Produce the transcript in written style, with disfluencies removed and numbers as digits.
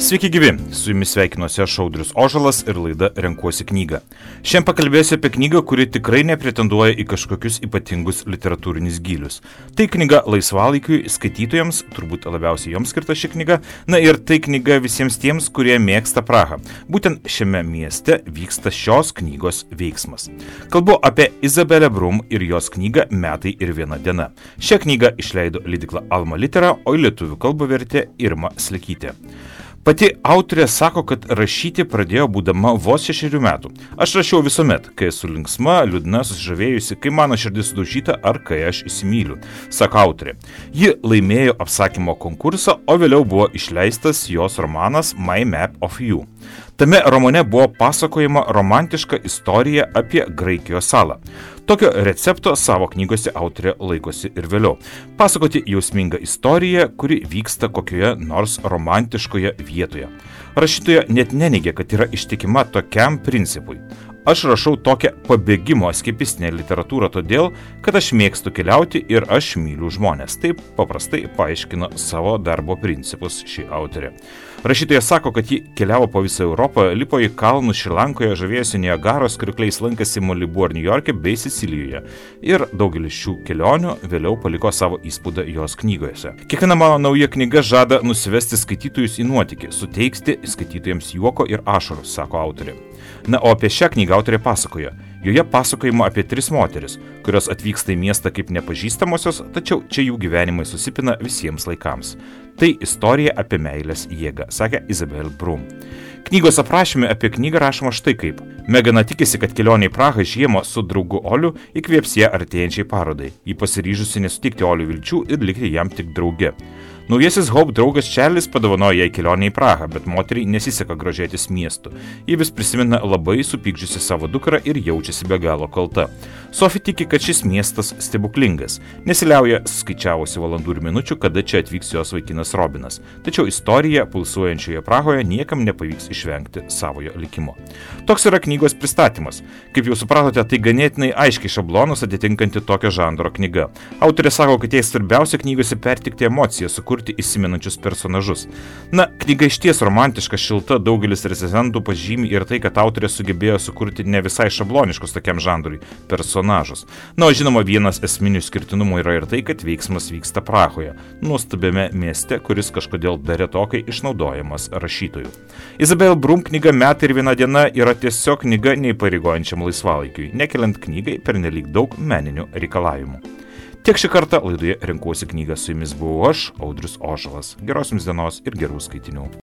Sveiki gyvi, su jumis sveikinuosi aš Audrius Ožalas ir laida Renkuosi knygą. Šiandien pakalbėsiu apie knygą, kuri tikrai nepretenduoja į kažkokius ypatingus literatūrinius gylius. Tai knyga laisvalaikiui skaitytojams, turbūt labiausiai joms skirta ši knyga, na ir tai knyga visiems tiems, kurie mėgsta Prahą. Būtent šiame mieste vyksta šios knygos veiksmas. Kalbu apie Izabelę Brum ir jos knygą Metai ir viena diena. Šią knygą išleido leidykla Alma Litera, o į lietuvių kalbą vertė Irma Slekytė. Pati autorė sako, kad rašyti pradėjo būdama vos 6 metų. Aš rašiau visuomet, kai esu linksma, liūdna, susižavėjusi, kai mano širdis sudaužyta ar kai aš įsimyliu, sako autorė. Ji laimėjo apsakymo konkursą, o vėliau buvo išleistas jos romanas My Map of You. Tame romane buvo pasakojama romantiška istorija apie Graikijos salą. Tokio recepto savo knygose autorė laikosi ir vėliau. Pasakoti jausmingą istoriją, kuri vyksta kokioje nors romantiškoje vietoje. Rašytoja net neneigia, kad yra ištikima tokiam principui. Aš rašau tokią pabėgimo eskepistinę literatūrą todėl, kad aš mėgstu keliauti ir aš myliu žmonės. Taip paprastai paaiškino savo darbo principus ši autorė. Rašytoja sako, kad ji keliavo po visą Europą, lipo į kalnus Šri Lankoje, žavėjosi Niagaros kriokliais, lankėsi Malibu ar Niujorke bei Sicilijoje. Ir daugelis šių kelionių vėliau paliko savo įspūdą jos knygose. Kiekviena mano nauja knyga žada nusivesti skaitytojus į nuotykį, suteikti skaitytojams juoko ir ašarų, sako autorė. Na, o apie šią knygą autorė pasakoja. Joje pasakojama apie 3 moteris, kurios atvyksta į miestą kaip nepažįstamosios, tačiau čia jų gyvenimai susipina visiems laikams. Tai istorija apie meilės jėgą, sakė Izabelė Brum. Knygos aprašyme apie knygą rašoma štai kaip. Megana tikisi, kad kelionė į Prahą žiemą su draugu Oliu įkvėps ją artėjančiai parodai. Ji pasiryžusi nesutikti Oliu vilčių ir likti jam tik drauge. Naujasis Hope draugas Čarlis padovanoja jai kelionę į Prahą, bet moteriai nesiseka grožėtis miestu. Ji vis prisimena labai supykdžiusi savo dukrą ir jaučiasi be galo kalta. Sophie tiki, kad šis miestas stebuklingas. Nesiliauja skaičiavusi valandų ir minučių, kada čia atvyks jos vaikinas Robinas. Tačiau istorija pulsuojančioje Prahoje niekam nepavyks išvengti savojo likimo. Toks yra knygos pristatymas. Kaip jau supratote, tai ganėtinai aiškiai šablonus atitinkanti tokio žanro knyga. Autorė sako, kad jai svarbiausia knygose pertikti emociją, sukurti įsimenančius personažus. Na, knyga išties romantiška, šilta, daugelis recenzentų pažymi ir tai, kad autorė sugebėjo sukurti ne visai šabloniškus tokiam žanrui personažus. Na, o žinoma, vienas esminių skirtinumų yra ir tai, kad veiksmas vyksta Prahoje, nuostabiame mieste, kuris kažkodėl dar retokai išnaudojamas rašytojų. Izabelė Brum knyga Metai ir viena diena yra tiesiog knyga neįpareigojančiam laisvalaikiui, nekeliant knygai pernelyg daug meninių reikalavimų. Tiek šį kartą laidoje Renkuosi knygą, su jumis buvau aš, Audrius Ožalas. Geros jums dienos ir gerų skaitinių.